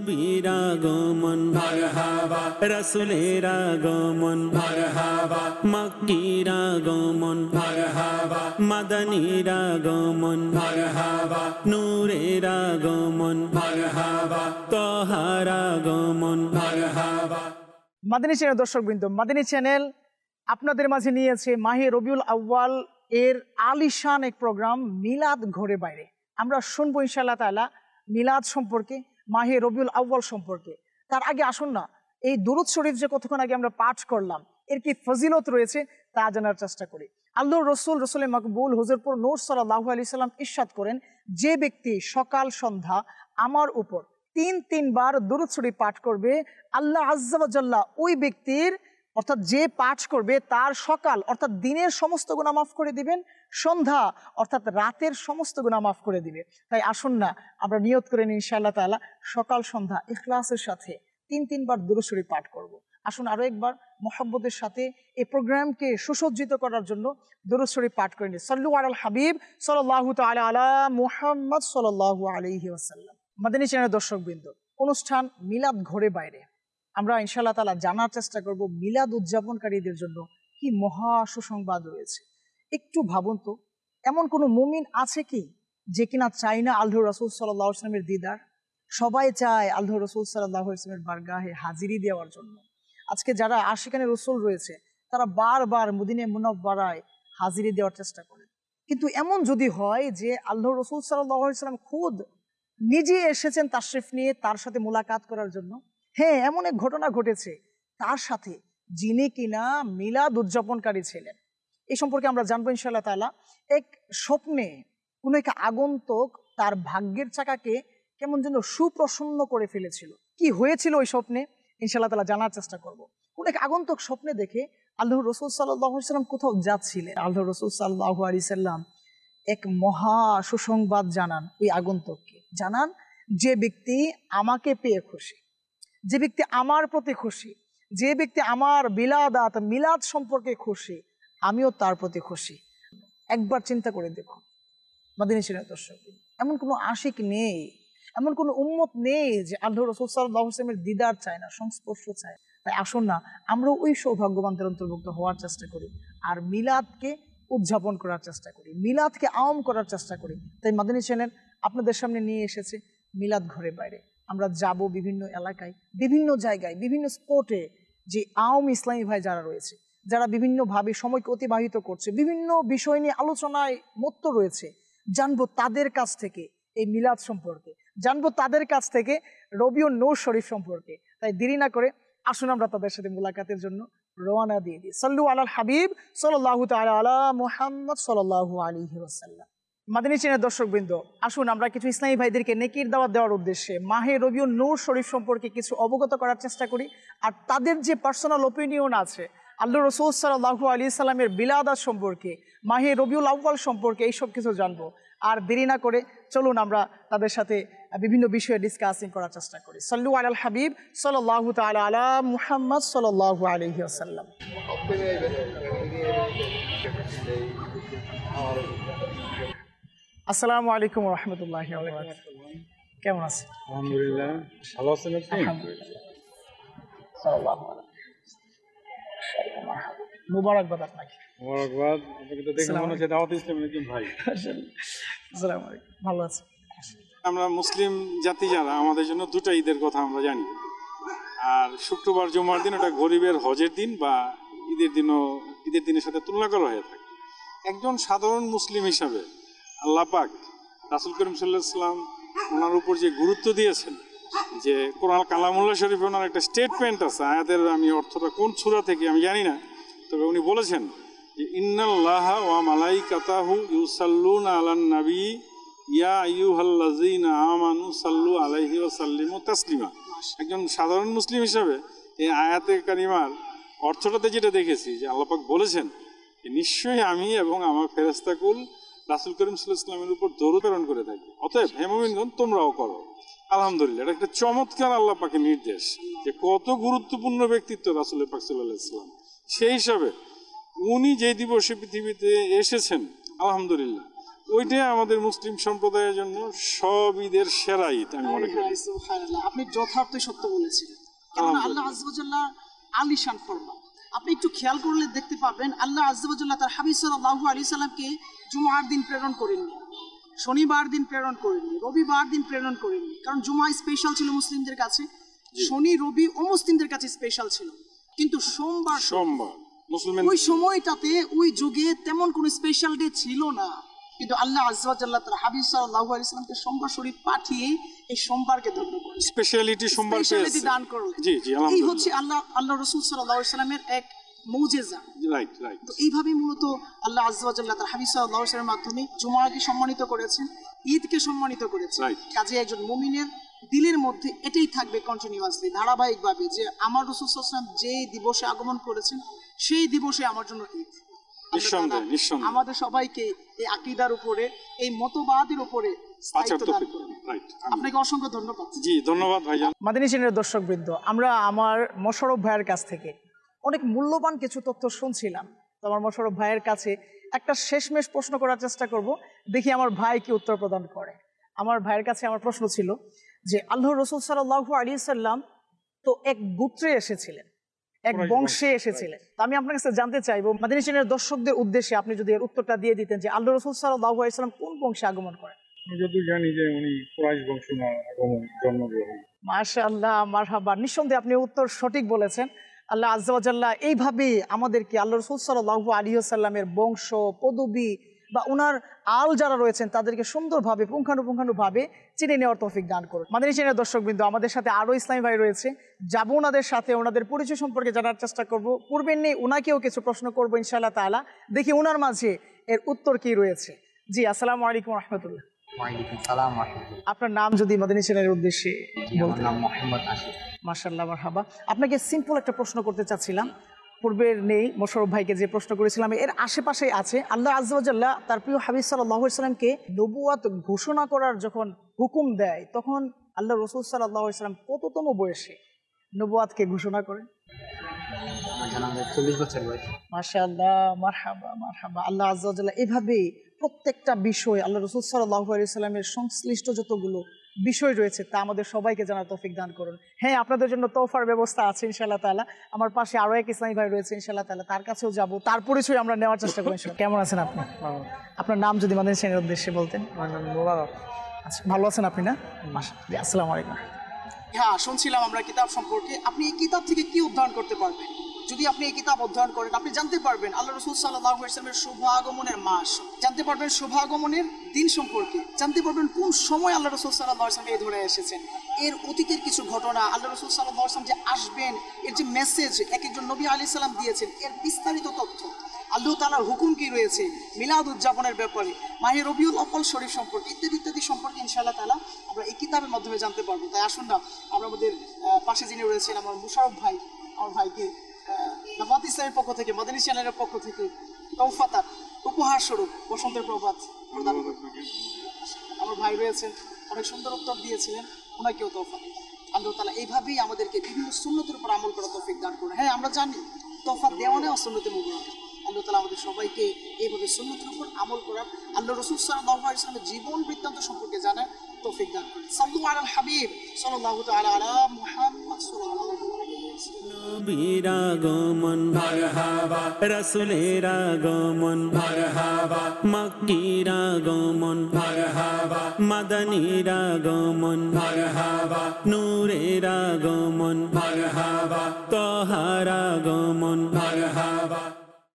নবীর আগমন মারহাবা, রাসূলের আগমন মারহাবা, মক্কির আগমন মারহাবা, মাদানীর আগমন মারহাবা, নূরের আগমন মারহাবা, তাহার আগমন মারহাবা। মাদানী চ্যানেল দর্শকবৃন্দ, মাদানী চ্যানেল আপনাদের মাঝে নিয়েছে মাহে রবিউল আউয়াল এর আলিশান এক প্রোগ্রাম মিলাদ ঘরে বাইরে। আমরা শুনবো ইনশাআল্লাহ তাআলা মিলাদ সম্পর্কে, মাহে রবিউল আউয়াল সম্পর্কে। তার আগে আসুন না, এই দুরূদ শরীফ যে কতক্ষণ আগে আমরা পাঠ করলাম, এর কি ফজিলত রয়েছে তা জানার চেষ্টা করি। আল্লাহর রসুল মকবুল হুজুরপুর নূর সাল্লাল্লাহু আলাইহি সাল্লাম ইরশাদ করেন, যে ব্যক্তি সকাল সন্ধ্যা আমার উপর তিনবার দুরূদ শরীফ পাঠ করবে, আল্লাহ আজ্জা ওয়া জাল্লা ওই ব্যক্তির অর্থাৎ যে পাঠ করবে তার সকাল অর্থাৎ দিনের সমস্ত গুনাহ মাফ করে দিবেন, সন্ধ্যা অর্থাৎ রাতের সমস্ত গুনাহ মাফ করে দিবে। তাই আসুন না আমরা নিয়ত করে নিই ইনশাআল্লাহ তাআলা সকাল সন্ধ্যা ইখলাসের সাথে তিনবার দুরূদ শরীফ পাঠ করব। আসুন আরো একবার মহব্বতের সাথে এই প্রোগ্রামকে সুসজ্জিত করার জন্য দুরূদ শরীফ পাঠ করে নিই। সাল্লু আলাল হাবিব সাল্লাল্লাহু তাআলা আলা মুহাম্মদ সাল্লাল্লাহু আলাইহি ওয়াসাল্লাম। মাদানী চ্যানেলের দর্শকবৃন্দ, অনুষ্ঠান মিলাদ ঘরে বাইরে আমরা ইনশাআল্লাহ তাআলা জানার চেষ্টা করব মিলাদ উদযাপনকারীদের জন্য কি মহা সুসংবাদ রয়েছে। একটু ভাবুন তো, এমন কোনো মুমিন আছে কি যে কিনা চায় না আল্লাহর রাসূল সাল্লাল্লাহু আলাইহি ওয়াসাল্লামের দিদার? সবাই চায় আল্লাহর রাসূল সাল্লাল্লাহু আলাইহি ওয়াসাল্লামের বারগাহে হাজিরি দেওয়ার জন্য। আজকে যারা আশিকানে রাসূল রয়েছে তারা বারবার মদিনা মুনাওয়ারায় হাজিরি দেওয়ার চেষ্টা করে, কিন্তু এমন যদি হয় যে আল্লাহর রাসূল সাল্লাল্লাহু আলাইহি ওয়াসাল্লাম খুদ নিজে এসেছেন তাশরিফ নিয়ে তার সাথে মোলাকাত করার জন্য, হ্যাঁ এমন এক ঘটনা ঘটেছে তার সাথে যিনি কিনা মিলাদ উদযাপনকারী ছিলেন, এই সম্পর্কে আমরা জানবো ইনশাআল্লাহ তাআলা। এক স্বপ্নে কোন এক আগন্তুক তার ভাগ্যের চাকাকে কেমন যেন সুপ্রসন্ন করে ফেলেছিল। কি হয়েছিল ওই স্বপ্নে ইনশাআল্লাহ তাআলা জানার চেষ্টা করব। কোন এক আগন্তুক স্বপ্নে দেখে আল্লাহর রাসূল সাল্লাল্লাহু আলাইহি সাল্লাম কোথাও যাচ্ছিলেন, আল্লাহর রাসূল সাল্লাল্লাহু আলাইহি সাল্লাম এক মহা সুসংবাদ জানান ওই আগন্তুককে। জানান, যে ব্যক্তি আমাকে পেয়ে খুশি, যে ব্যক্তি আমার প্রতি খুশি, যে ব্যক্তি আমার বিলাদাত মিলাদ সম্পর্কে খুশি, আমিও তার প্রতি খুশি। একবার চিন্তা করে দেখো মাদানী চ্যানেলের দর্শক, এমন কোনো আশিক নেই, এমন কোনো উম্মত নেই যে আল্লাহর রাসূল সাল্লাল্লাহু আলাইহি ওয়াসাল্লামের দিদার চায় না, সংস্পর্শ চায়। তাই আসুন না আমরা ওই সৌভাগ্যবানদের অন্তর্ভুক্ত হওয়ার চেষ্টা করি আর মিলাদকে উদযাপন করার চেষ্টা করি, মিলাদকে আওয়াম করার চেষ্টা করি। তাই মাদানী চ্যানেল আপনাদের সামনে নিয়ে এসেছে মিলাদ ঘরে বাইরে। আমরা যাব বিভিন্ন এলাকায়, বিভিন্ন জায়গায়, বিভিন্ন স্পটে যে আওয়াম ইসলামী ভাই যারা রয়েছে, যারা বিভিন্নভাবে সময়কে অতিবাহিত করছে, বিভিন্ন বিষয় নিয়ে আলোচনায় মত্ত রয়েছে, জানবো তাদের কাছ থেকে এই মিলাদ সম্পর্কে, জানবো তাদের কাছ থেকে রবিউল নূর শরীফ সম্পর্কে। তাই দেরি না করে আসুন আমরা তাদের সাথে মুলাকাতের জন্য রওনা দিয়ে দিই। সাল্লু আলাল হাবিব সাল্লাল্লাহু তাআলা আলা মুহাম্মদ সাল্লাল্লাহু আলাইহি ওয়াসাল্লাম। মাদানী চ্যানেলের দর্শকবৃন্দ, আসুন আমরা কিছু ইসলামী ভাইদেরকে নেকির দাওয়াত দেওয়ার উদ্দেশ্যে মাহে রবিউল নূর শরীফ সম্পর্কে কিছু অবগত করার চেষ্টা করি, আর তাদের যে পার্সোনাল ওপিনিয়ন আছে আল্লাহর রাসূল সাল্লাল্লাহু আলাইহি সাল্লামের বিলাদাত সম্পর্কে, মাহে রবিউল আউয়াল সম্পর্কে, এইসব কিছু জানবো। আর দেরি না করে চলুন আমরা তাদের সাথে বিভিন্ন বিষয়ে ডিসকাসিং করার চেষ্টা করি। সাল্লু আলাল হাবিব সাল্লাল্লাহু তাআলা আলা মুহাম্মদ সাল্লাল্লাহু আলাইহি ওয়াসাল্লাম। আসসালামু আলাইকুম ওয়া রাহমাতুল্লাহি ওয়া বারাকাতুহু। কেমন আছেন? আলহামদুলিল্লাহ, ভালো আছেন আপনি? আলহামদুলিল্লাহ। সাল্লাল্লাহু আলাইহি ওয়াসাল্লাম। মুবারকবাদ আপনাকে। মুবারকবাদ। আপনাকে তো দেখে মনে হচ্ছে দাওয়াত ইসলামের একজন ভাই। আসসালামু আলাইকুম। ভালো আছেন? আমরা মুসলিম জাতি যারা, আমাদের জন্য দুটো ঈদের কথা আমরা জানি। আর শুক্রবার জুমার দিন ওটা গরিবের হজের দিন বা ঈদের দিনের সাথে তুলনা করা হয়ে থাকে। একজন সাধারণ মুসলিম হিসাবে আল্লাহ পাক রাসূল করিম সাল্লাল্লাহু আলাইহি ওয়াসাল্লাম ওনার উপর যে গুরুত্ব দিয়েছেন, যে কোরআন কালামুল্লাহ শরীফে ওনার একটা স্টেটমেন্ট আছে, আয়াতের আমি অর্থটা কোন সূরা থেকে আমি জানি না, তবে উনি বলেছেন যে ইন্নাল্লাহা ওয়া মালাইকাতাহু ইউসাল্লুনা আলান নবী ইয়া আইয়ুহাল্লাযীনা আমানু সাল্লু আলাইহি ওয়া সাল্লিমু তাসলিমা। একজন সাধারণ মুসলিম হিসাবে এই আয়াতে কারিমার অর্থটাতে যেটা দেখেছি যে আল্লাহ পাক বলেছেন যে নিশ্চয়ই আমি এবং আমার ফেরেশতাকুল রাসূল করিম সাল্লাল্লাহু আলাইহি ওয়াসাল্লামের উপর দরুদ প্রেরণ করে থাকি, অতএব হে মুমিনগণ তোমরাও করো। আলহামদুলিল্লাহ, এটা একটা চমৎকার আল্লাহ পাকের নির্দেশ যে কত গুরুত্বপূর্ণ ব্যক্তিত্ব রাসূল পাক সাল্লাল্লাহু আলাইহি ওয়াসাল্লাম। সেই হিসাবে উনি যে দিবসে পৃথিবীতে এসেছেন, আলহামদুলিল্লাহ ওইটা আমাদের মুসলিম সম্প্রদায়ের জন্য সব ঈদের সেরা ঈদ আমি মনে করি। সুবহানাল্লাহ, আপনি যথার্থ সত্য বলেছেন। কারণ আল্লাহ আযজা ওয়া জাল্লা আলিশান ফরমান। আপনি একটু খেয়াল করলে দেখতে পাবেন আল্লাহ আযজা ওয়া জাল্লা তার হাবিব সাল্লাল্লাহু আলাইহি সাল্লামকে জুমার দিন প্রেরণ করেননি, শনিবার দিন প্রেরণ করেননি, রবিবার দিন প্রেরণ করেননি। কারণ জুমা স্পেশাল ছিল মুসলিমদের কাছে, শনি রবি অমুসলিমদের কাছে স্পেশাল ছিল। কিন্তু সোমবার মুসলমান ওই সময়টাতে ওই যুগে তেমন কোনো স্পেশাল ডে ছিল না। কিন্তু আল্লাহ আযজা ওয়া জাল্লা তার হাবিব সাল্লাল্লাহু আলাইহি সাল্লামকে সোমবার শরীফ পাঠিয়ে এই সোমবারকে ধন্য করে স্পেশালিটি সোমবার পেয়েছে, দান করলেন। জি জি, এই হচ্ছে আল্লাহ রাসূল সাল্লাল্লাহু আলাইহি সাল্লামের এক মুজিজা। Right right. তো এইভাবেই মূলত আল্লাহ আযজা ওয়া জাল্লা তার হাবিব সাল্লাল্লাহু আলাইহি সাল্লামের মাধ্যমে জুমাকে সম্মানিত করেছেন, ঈদকে সম্মানিত করেছেন। কাজে একজন মুমিনের দিলের মধ্যে এটাই থাকবে কন্টিনিউয়াসলি, ধারাবাহিকভাবে, যে আমার রাসূল সাল্লাল্লাহু আলাইহি সাল্লাম যে দিবসে আগমন করেছেন সেই দিবসে আমার জন্য ঈদ। নিঃসন্দেহে আমাদের সবাইকে এই আকীদার উপরে, এই মতবাদের উপরে স্থায়িত্ব দান করুন। আপনাকে অসংখ্য ধন্যবাদ। জি ধন্যবাদ ভাইজান। মাদানী চ্যানেলের দর্শকবৃন্দ, আমরা আমার মোশাররফ ভাইয়ের কাছ থেকে অনেক মূল্যবান কিছু তথ্য শুনছিলাম। তো আমার মোশাররফ ভাইয়ের কাছে একটা শেষমেশ প্রশ্ন করার চেষ্টা করব, দেখি আমার ভাই কি উত্তর প্রদান করে। আমার ভাইয়ের কাছে আমার প্রশ্ন ছিল যে আল্লাহর রাসূল সাল্লাল্লাহু আলাইহি সাল্লাম তো এক গোত্রে এসেছিলেন, এক বংশে এসেছিলেন। আমি আপনার কাছে জানতে চাইবো মাদানী চ্যানেলের দর্শকদের উদ্দেশ্যে আপনি যদি এর উত্তরটা দিয়ে দিতেন যে আল্লাহর রাসূল সাল্লাল্লাহু আলাইহি সাল্লাম কোন বংশে আগমন করেন? আমি যদি জানি যে উনি কুরাইশ বংশে জন্মগ্রহণ। মাশাআল্লাহ, মারহাবা। নিঃসন্দেহে আপনি উত্তর সঠিক বলেছেন। আল্লাহ আযজা ওয়া জাল্লা এইভাবেই আমাদেরকে আল্লাহ রাসূল সাল্লাল্লাহু আলাইহি ওয়াসাল্লামের বংশ, পদবী বা ওনার আল যারা রয়েছেন তাদেরকে সুন্দরভাবে পুঙ্খানুপুঙ্খানুভাবে চিনে নেওয়ার তৌফিক দান করুন। মাদানী চ্যানেলের দর্শকবৃন্দ, আমাদের সাথে আরও ইসলামী ভাই রয়েছে, যাবো ওনাদের সাথে ওনাদের পরিচয় সম্পর্কে জানার চেষ্টা করব। পূর্বের নেই ওনাকেও কিছু প্রশ্ন করবো ইনশাআল্লাহ তাআলা, দেখি ওনার মাঝে এর উত্তর কি রয়েছে। জি, আসসালামু আলাইকুম রাহমাতুল্লাহ। ওয়ালাইকুম সালাম ওয়া রাহমাতুল্লাহ। আপনার নাম যদি মাদানী চ্যানেলের উদ্দেশ্যে বলতেন। নাম মোহাম্মদ আশিক। মাশাআল্লাহ, মারহাবা। আপনাকে সিম্পল একটা প্রশ্ন করতে চাচ্ছিলাম, পূর্বের নেই মোশাররফ ভাইকে যে প্রশ্ন করেছিলাম এর আশেপাশেই আছে। আল্লাহ আযজা ওয়া জাল্লা তার প্রিয় হাবিব সাল্লাল্লাহু আলাইহি সাল্লামকে নবুয়ত ঘোষণা করার যখন হুকুম দেয় তখন আল্লাহ রাসূল সাল্লাল্লাহু আলাইহি সাল্লাম কততম বয়সে নবুয়তকে ঘোষণা করেন? আমার জানা 40 বছর বয়স। মাশাআল্লাহ, মারহাবা মারহাবা। আল্লাহ আযজা ওয়া জাল্লা এভাবেই প্রত্যেকটা বিষয় আল্লাহ রাসূল সাল্লাল্লাহু আলাইহি সাল্লামের সংশ্লিষ্ট যতগুলো বিষয় রয়েছে তা আমাদের সবাইকে জানার তৌফিক দান করুন। হ্যাঁ, আপনাদের জন্য তোফার ব্যবস্থা আছে ইনশাআল্লাহ তাআলা। আমার পাশে আরও এক ইসলামী ভাই রয়েছে, ইনশাআল্লাহ তাআলা তার কাছেও যাব, তার পরিচয় আমরা নেওয়ার চেষ্টা করি। কেমন আছেন আপনি? আপনার নাম যদি মাদানী চ্যানেলের উদ্দেশ্যে বলতেন। আমার নাম মোবারক। আচ্ছা, ভালো আছেন আপনি না? মাশাআল্লাহ, আসসালামু আলাইকুম। হ্যাঁ, শুনছিলাম আমরা কিতাব সম্পর্কে। আপনি এই কিতাব থেকে কি অধ্যয়ন করতে পারবেন? যদি আপনি এই কিতাব অধ্যয়ন করেন আপনি জানতে পারবেন আল্লাহ রাসূল সাল্লাল্লাহু আলাইহি ওয়াসাল্লামের শুভ আগমনের মাস, জানতে পারবেন শুভ আগমনের দিন সম্পর্কে, জানতে পারবেন কোন সময় আল্লাহ রাসূল সাল্লাল্লাহু আলাইহি ওয়াসাল্লাম এই ধরে এসেছেন, এর অতীতের কিছু ঘটনা, আল্লাহ রাসূল সাল্লাল্লাহু আলাইহি ওয়াসাল্লাম যে আসবেন এর যে মেসেজ এক একজন নবী আলাইহিস সালাম দিয়েছেন এর বিস্তারিত তথ্য, আল্লাহ তাআলার হুকুম কি রয়েছে মিলাদ উদযাপনের ব্যাপারে, মাহে রবিউল আউয়াল শরীফ সম্পর্কে ইত্যাদি ইত্যাদি সম্পর্কে ইনশাআল্লাহ তাআলা আমরা এই কিতাবের মাধ্যমে জানতে পারবো। তাই আসুন না আমরা আমাদের পাশে যিনি রয়েছেন আমার মোশাররফ ভাই, আমার ভাইকে নাবাত ইসলামের পক্ষ থেকে, মাদানী চ্যানেলের পক্ষ থেকে তৌফাতা উপহার স্বরূপ বসন্তের প্রভাত প্রদান করবেন। আমার ভাই রয়েছেন, অনেক সুন্দর উত্তর দিয়েছিলেন, ওনাকেও তৌফা। আল্লাহ তাআলা এইভাবেই আমাদেরকে বিভিন্ন সুন্নতের উপর আমল করার তৌফিক দান করুন। হ্যাঁ, আমরা জানি তৌফা দেওয়া নেওয়া সুন্নতে মুবারক। আল্লাহ তাআলা আমাদের সবাইকে এইভাবে সুন্নতের উপর আমল করার, আল্লাহ রাসূল সাল্লাল্লাহু আলাইহি ওয়াসাল্লামের জীবন বৃত্তান্ত সম্পর্কে জানার তৌফিক দান করুন। সাল্লু আলাল হাবিব সাল্লাল্লাহু তাআলা আলা মুহাম্মদ সাল্লাল্লাহু আলাইহি ওয়াসাল্লাম। নবীর আগমন মারহাবা, রাসূলের আগমন মারহাবা, মক্কির আগমন মারহাবা, মাদানীর আগমন মারহাবা, নূরের আগমন মারহাবা, তাহার আগমন মারহাবা।